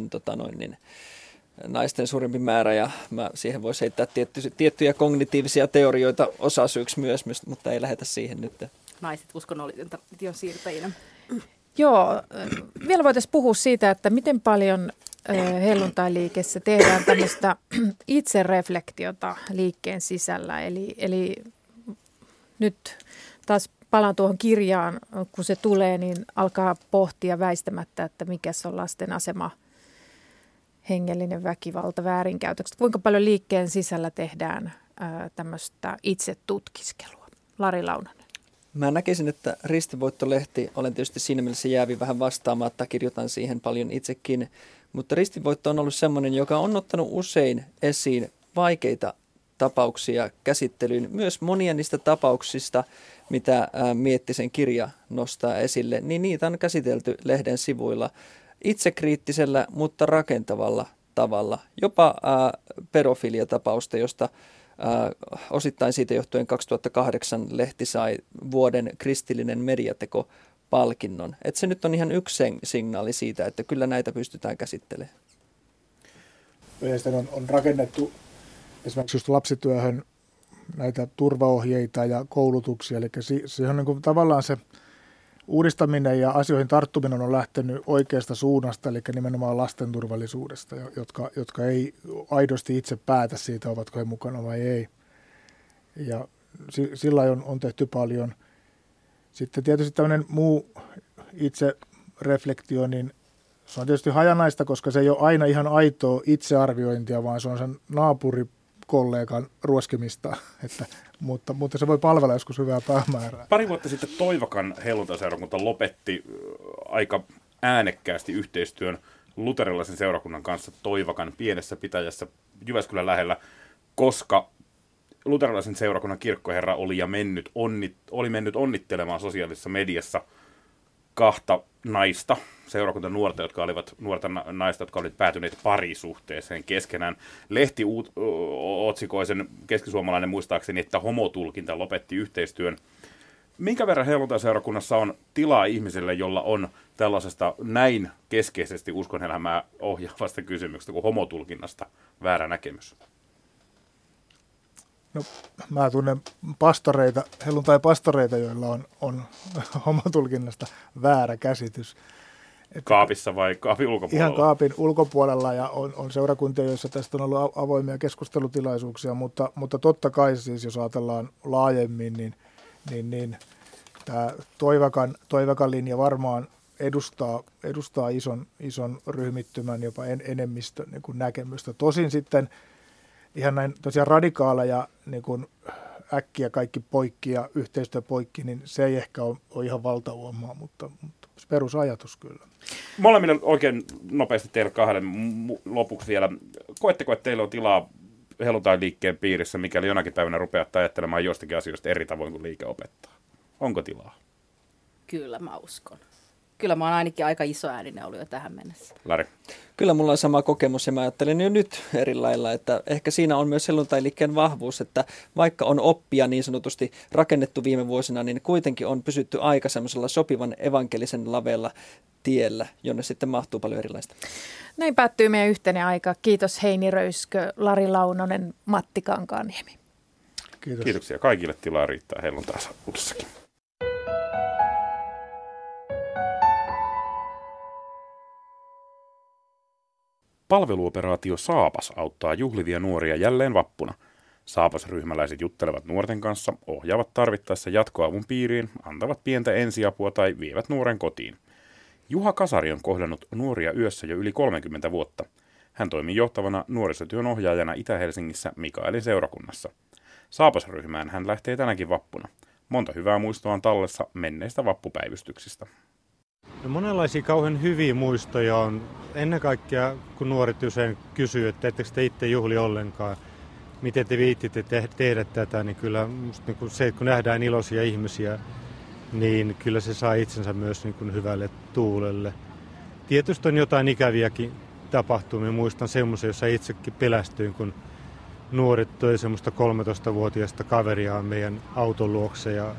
naisten suurempi määrä, ja siihen voisi heittää tiettyjä kognitiivisia teorioita osasyyksi myös, mutta ei lähdetä siihen nyt. Naiset uskonnollisen tradition siirtäjinä. Joo, vielä voitaisiin puhua siitä, että miten paljon helluntailiikessä tehdään tämmöistä itsereflektiota liikkeen sisällä. Eli nyt taas palaan tuohon kirjaan, kun se tulee, niin alkaa pohtia väistämättä, että mikä se on lasten asema, hengellinen väkivalta, väärinkäytökset. Kuinka paljon liikkeen sisällä tehdään tämmöistä itsetutkiskelua? Lari Launonen. Mä näkisin, että Ristivoitto-lehti, olen tietysti siinä mielessä jäävi vähän vastaamatta, kirjoitan siihen paljon itsekin, mutta Ristivoitto on ollut semmoinen, joka on ottanut usein esiin vaikeita tapauksia käsittelyyn. Myös monia niistä tapauksista, mitä Miettisen kirja nostaa esille, niin niitä on käsitelty lehden sivuilla itsekriittisellä, mutta rakentavalla tavalla. Jopa pedofiliatapausta, josta osittain siitä johtuen 2008 lehti sai vuoden kristillinen mediateko-palkinnon. Että se nyt on ihan yksi signaali siitä, että kyllä näitä pystytään käsittelemään. On rakennettu esimerkiksi just lapsityöhön näitä turvaohjeita ja koulutuksia, eli se on niin kuin tavallaan se uudistaminen ja asioihin tarttuminen on lähtenyt oikeasta suunnasta, eli nimenomaan lasten turvallisuudesta, jotka ei aidosti itse päätä siitä, ovatko he mukana vai ei. Ja sillä on tehty paljon. Sitten tietysti tämmöinen muu itsereflektio, niin se on tietysti hajanaista, koska se ei ole aina ihan aitoa itsearviointia, vaan se on sen naapurikollegan ruoskimista, mutta se voi palvella joskus hyvää päämäärää. Pari vuotta sitten Toivakan helluntaiseurakunta lopetti aika äänekkäästi yhteistyön luterilaisen seurakunnan kanssa Toivakan pienessä pitäjässä Jyväskylän lähellä, koska luterilaisen seurakunnan kirkkoherra oli mennyt onnittelemaan sosiaalisessa mediassa kahta naista, seurakunnan nuorta naista, jotka olivat päätyneet parisuhteeseen keskenään. Lehti otsikoi sen, keskisuomalainen muistaakseni, että homotulkinta lopetti yhteistyön. Minkä verran helluntaiseurakunnassa on tilaa ihmisille, jolla on tällaisesta näin keskeisesti uskonelämää ohjaavasta kysymyksestä kuin homotulkinnasta väärä näkemys? No, mä tunnen pastoreita, helluntai-pastoreita, joilla on homotulkinnasta väärä käsitys. Kaapissa vai kaapin ulkopuolella? Ihan kaapin ulkopuolella, ja on seurakuntia, joissa tästä on ollut avoimia keskustelutilaisuuksia, mutta totta kai siis, jos ajatellaan laajemmin, niin tämä Toivakan linja varmaan edustaa ison ryhmittymän, jopa enemmistön niin kuin näkemystä. Tosin sitten ihan näin tosiaan radikaaleja niin kuin äkkiä kaikki poikki ja yhteistyö poikki, niin se ei ehkä ole ihan valtauomaa, mutta perusajatus kyllä. Molemmille oikein nopeasti teille kahdelle lopuksi vielä. Koetteko, että teillä on tilaa helluntailiikkeen piirissä, mikäli jonakin päivänä rupeatte ajattelemaan jostakin asioista eri tavoin kuin liike opettaa? Onko tilaa? Kyllä mä uskon. Kyllä mä oon ainakin aika isoääninen ollut jo tähän mennessä. Lari? Kyllä mulla on sama kokemus, ja mä ajattelen jo nyt eri lailla, että ehkä siinä on myös helluntailiikkeen vahvuus, että vaikka on oppia niin sanotusti rakennettu viime vuosina, niin kuitenkin on pysytty aika semmoisella sopivan evankelisen laveella tiellä, jonne sitten mahtuu paljon erilaista. Näin päättyy meidän yhteinen aika. Kiitos Heini Röyskö, Lari Launonen, Matti Kankaanniemi. Kiitos. Kiitoksia. Kaikille tilaa riittää helluntaisuudessakin. Palveluoperaatio Saapas auttaa juhlivia nuoria jälleen vappuna. Saapas-ryhmäläiset juttelevat nuorten kanssa, ohjaavat tarvittaessa jatkoavun piiriin, antavat pientä ensiapua tai vievät nuoren kotiin. Juha Kasari on kohdannut nuoria yössä jo yli 30 vuotta. Hän toimii johtavana nuorisotyön ohjaajana Itä-Helsingissä Mikaelin seurakunnassa. Saapas-ryhmään hän lähtee tänäkin vappuna. Monta hyvää muistoa on tallessa menneistä vappupäivystyksistä. No, monenlaisia kauhean hyviä muistoja on. Ennen kaikkea, kun nuoret usein kysyy, että ettekö te itse juhli ollenkaan, miten te viittitte tehdä tätä, niin kyllä niin se, että kun nähdään iloisia ihmisiä, niin kyllä se saa itsensä myös niin kuin hyvälle tuulelle. Tietysti on jotain ikäviäkin tapahtumia. Muistan semmoisen, jossa itsekin pelästyin, kun nuoret toi semmoista 13-vuotiaista kaveriaan meidän auton luokse ja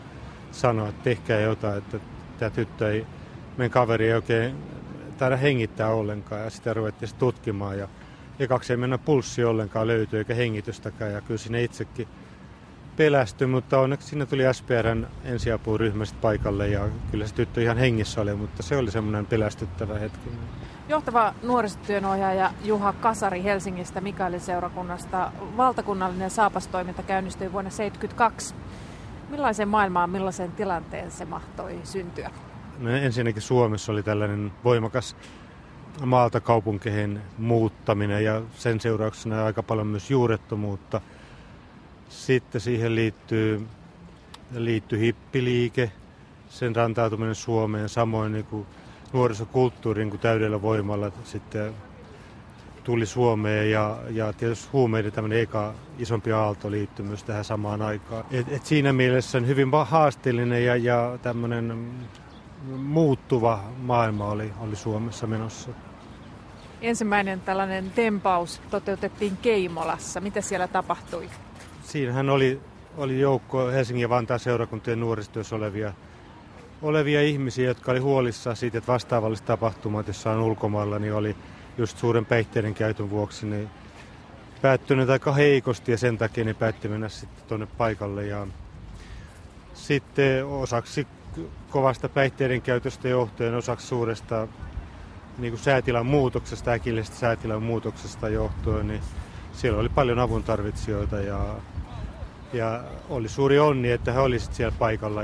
sanoa, että tehkää jotain, että tämä tyttö ei, meidän kaveri ei oikein taida hengittää ollenkaan. Ja sitä ruvettiin tutkimaan ja ekaksi ei mennä pulssi ollenkaan löytyy eikä hengitystäkään ja kyllä siinä itsekin pelästyi, mutta onneksi siinä tuli SPR:n ensiapuryhmä paikalle ja kyllä se tyttö ihan hengissä oli, mutta se oli semmoinen pelästyttävä hetki. Johtava nuorisotyönohjaaja Juha Kasari Helsingistä Mikaelin seurakunnasta. Valtakunnallinen saapastoiminta käynnistyi vuonna 1972. Millaiseen maailmaan, millaiseen tilanteen se mahtoi syntyä? No ensinnäkin Suomessa oli tällainen voimakas maalta kaupunkeihin muuttaminen ja sen seurauksena aika paljon myös juurettomuutta. Sitten siihen liittyy hippiliike, sen rantautuminen Suomeen, samoin niin kuin nuorisokulttuurin kuin täydellä voimalla sitten tuli Suomeen ja tietysti huumeiden tämmöinen eka isompi aalto liittyi myös tähän samaan aikaan. Et siinä mielessä hyvin haasteellinen ja tämmöinen muuttuva maailma oli Suomessa menossa. Ensimmäinen tällainen tempaus toteutettiin Keimolassa. Mitä siellä tapahtui? Siinähän oli joukko Helsingin ja Vantaan seurakuntien nuorisotyössä olevia ihmisiä, jotka oli huolissaan siitä, että vastaavalliset tapahtumat, jossa on ulkomailla, niin oli just suuren päihteiden käytön vuoksi niin päättynyt aika heikosti ja sen takia ne päätti mennä sitten tuonne paikalle. Ja sitten osaksi kovasta päihteiden käytöstä johtuen, osaksi suuresta niin kuin säätilan muutoksesta, äkillisestä säätilan muutoksesta johtuen, niin siellä oli paljon avun tarvitsijoita ja oli suuri onni, että he olisivat siellä paikalla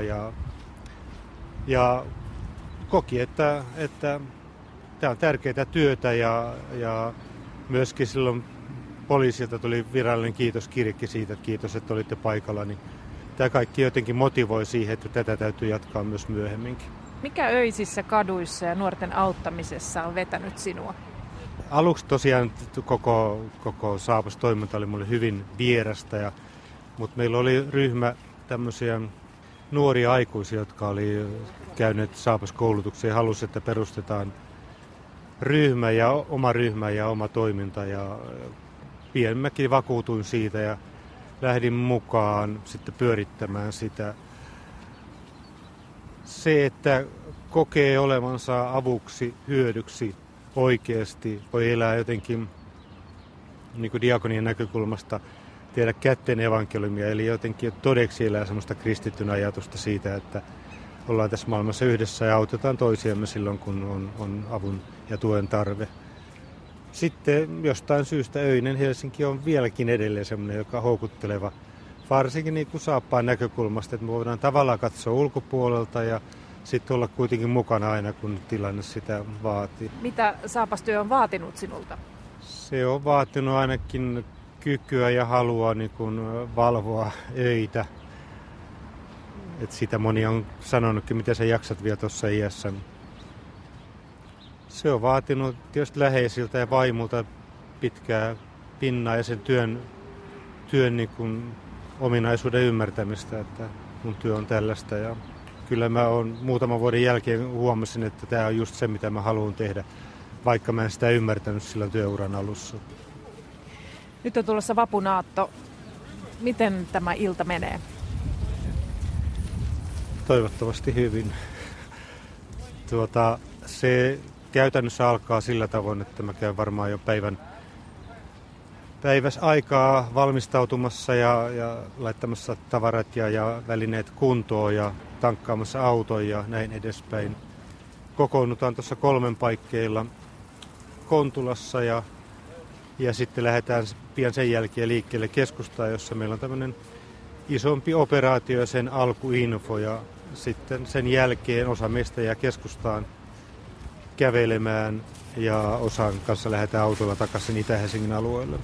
ja koki, että tämä on tärkeää työtä ja myöskin silloin poliisilta tuli virallinen kiitoskirjekin siitä, että kiitos, että olitte paikalla, niin tämä kaikki jotenkin motivoi siihen, että tätä täytyy jatkaa myös myöhemminkin. Mikä öisissä kaduissa ja nuorten auttamisessa on vetänyt sinua? Aluksi tosiaan koko saapastoiminta oli mulle hyvin vierasta, mutta meillä oli ryhmä tämmöisiä nuoria aikuisia, jotka oli käyneet saapaskoulutuksen ja halusi, että perustetaan ryhmä ja oma toiminta. Ja pian mäkin vakuutuin siitä ja lähdin mukaan sitten pyörittämään sitä. Se, että kokee olevansa avuksi, hyödyksi oikeasti, voi elää jotenkin niin kuin diakonien näkökulmasta, tehdä kätteen evankeliumia, eli jotenkin todeksi elää semmoista kristittyn ajatusta siitä, että ollaan tässä maailmassa yhdessä ja autetaan toisiamme silloin, kun on avun ja tuen tarve. Sitten jostain syystä öinen Helsinki on vieläkin edelleen semmoinen, joka on houkutteleva, varsinkin niin kuin saappaan näkökulmasta, että me voidaan tavallaan katsoa ulkopuolelta ja sitten olla kuitenkin mukana aina, kun tilanne sitä vaatii. Mitä saapastyö on vaatinut sinulta? Se on vaatinut ainakin kykyä ja halua niin kuin valvoa öitä. Et sitä moni on sanonutkin, miten sä jaksat vielä tuossa iässä. Se on vaatinut tietysti läheisiltä ja vaimolta pitkää pinnaa ja sen työn niin kuin ominaisuuden ymmärtämistä, että mun työ on tällaista. Ja kyllä mä oon muutaman vuoden jälkeen huomasin, että tämä on just se, mitä mä haluan tehdä, vaikka mä en sitä ymmärtänyt silloin työuran alussa. Nyt on tulossa vapunaatto. Miten tämä ilta menee? Toivottavasti hyvin. Se käytännössä alkaa sillä tavoin, että mä käyn varmaan jo päiväs aikaa valmistautumassa ja laittamassa tavarat ja välineet kuntoon ja tankkaamassa auton ja näin edespäin. Kokoonnutaan tuossa 3 paikkeilla Kontulassa ja sitten lähdetään pian sen jälkeen liikkeelle keskustaan, jossa meillä on tämmöinen isompi operaatio ja sen alkuinfo ja sitten sen jälkeen osa meistä jää keskustaan kävelemään ja osan kanssa lähdetään autolla takaisin Itä-Helsingin alueelle.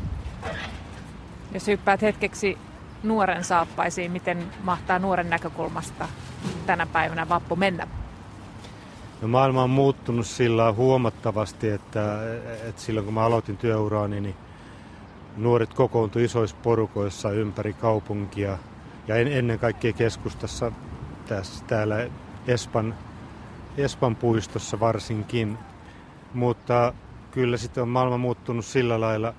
Jos hyppäät hetkeksi nuoren saappaisiin, miten mahtaa nuoren näkökulmasta tänä päivänä vappu mennä? No, maailma on muuttunut sillä huomattavasti, että silloin kun mä aloitin työuraani, niin nuoret kokoontui isoissa porukoissa ympäri kaupunkia ja ennen kaikkea keskustassa täällä Espan puistossa varsinkin. Mutta kyllä sitten on maailma muuttunut sillä lailla,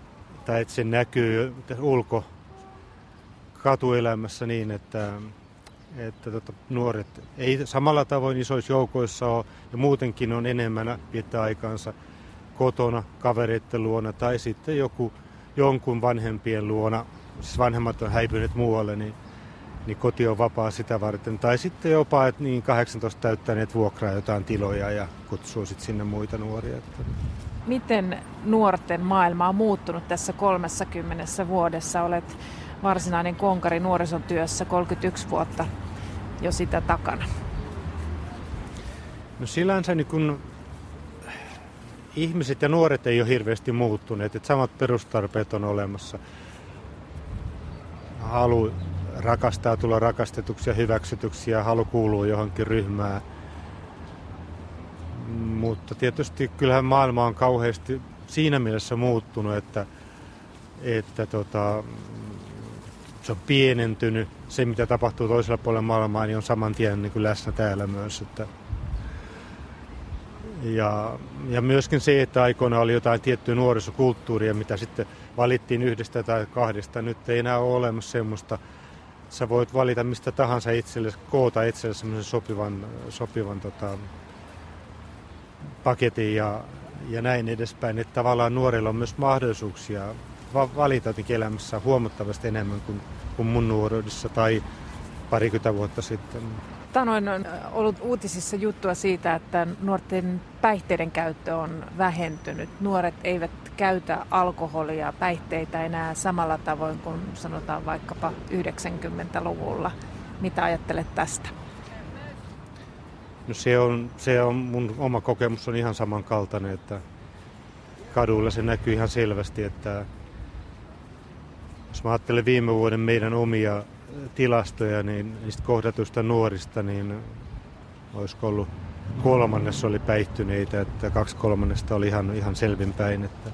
että se näkyy katuelämässä niin, että että nuoret ei samalla tavoin isoissa joukoissa ole ja muutenkin on enemmän viettää aikaansa kotona, kavereiden luona tai sitten jonkun vanhempien luona, siis vanhemmat on häipyneet muualle, niin koti on vapaa sitä varten. Tai sitten jopa, että 18 täyttäneet vuokraa jotain tiloja ja kutsuu sitten sinne muita nuoria. Miten nuorten maailma on muuttunut tässä 30 vuodessa? Olet varsinainen konkari nuorisotyössä 31 vuotta jo sitä takana. No sillänsä niin kun ihmiset ja nuoret ei ole hirveästi muuttuneet, että samat perustarpeet on olemassa. Halu rakastaa, tulla rakastetuksi ja hyväksytyksi ja halu kuuluu johonkin ryhmään. Mutta tietysti kyllähän maailma on kauheasti siinä mielessä muuttunut, että se on pienentynyt. Se, mitä tapahtuu toisella puolella maailmaa, niin on saman tien niin kuin läsnä täällä myös. Ja myöskin se, että aikoina oli jotain tiettyä nuorisokulttuuria, mitä sitten valittiin yhdestä tai kahdesta. Nyt ei enää ole olemassa semmoista. Sä voit valita mistä tahansa itsellesi, koota itsellesi semmoisen sopivan paketin ja näin edespäin. Että tavallaan nuorilla on myös mahdollisuuksia valita elämässä huomattavasti enemmän kuin mun nuoruudessa tai parikymmentä vuotta sitten. Tanoin on ollut uutisissa juttua siitä, että nuorten päihteiden käyttö on vähentynyt. Nuoret eivät käytä alkoholia, päihteitä enää samalla tavoin kuin sanotaan vaikkapa 90-luvulla. Mitä ajattelet tästä? No se on mun oma kokemus on ihan samankaltainen, että kaduilla se näkyy ihan selvästi, että jos mä ajattelen viime vuoden meidän omia tilastoja, niin niistä kohdatuista nuorista, niin olisiko ollut 1/3 oli päihtyneitä, että 2/3 oli ihan selvinpäin. Että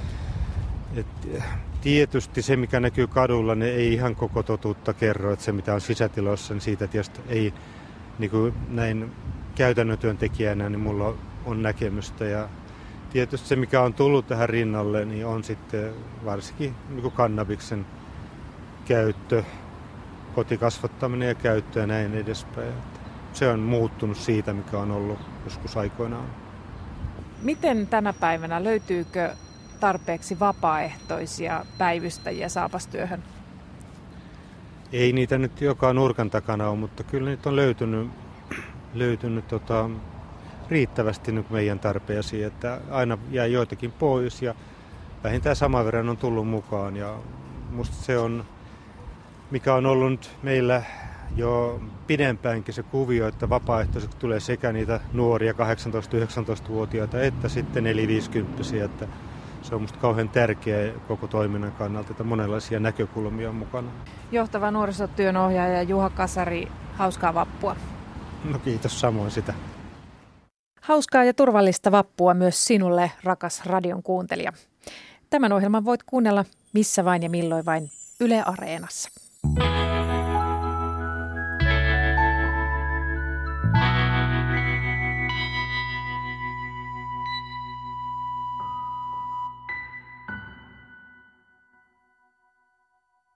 tietysti se, mikä näkyy kadulla, ne ei ihan koko totuutta kerro, että se mitä on sisätiloissa, niin siitä tietysti ei niin kuin näin käytännön työntekijänä, niin mulla on näkemystä. Ja tietysti se, mikä on tullut tähän rinnalle, niin on sitten varsinkin niin kuin kannabiksen käyttö, kotikasvattaminen ja käyttö ja näin edespäin. Se on muuttunut siitä, mikä on ollut joskus aikoinaan. Miten tänä päivänä löytyykö tarpeeksi vapaaehtoisia päivystäjiä saapastyöhön? Ei niitä nyt joka nurkan takana ole, mutta kyllä niitä on löytynyt riittävästi nyt meidän tarpeisiin, että aina jää joitakin pois ja vähintään saman verran on tullut mukaan. Ja musta se on, mikä on ollut meillä jo pidempäänkin se kuvio, että vapaaehtoisesti tulee sekä niitä nuoria 18-19-vuotiaita että sitten 4-50-vuotiaita, että se on musta kauhean tärkeä koko toiminnan kannalta, että monenlaisia näkökulmia on mukana. Johtava nuorisotyön ohjaaja Juha Kasari, hauskaa vappua. No kiitos, samoin sitä. Hauskaa ja turvallista vappua myös sinulle, rakas radion kuuntelija. Tämän ohjelman voit kuunnella missä vain ja milloin vain Yle Areenassa.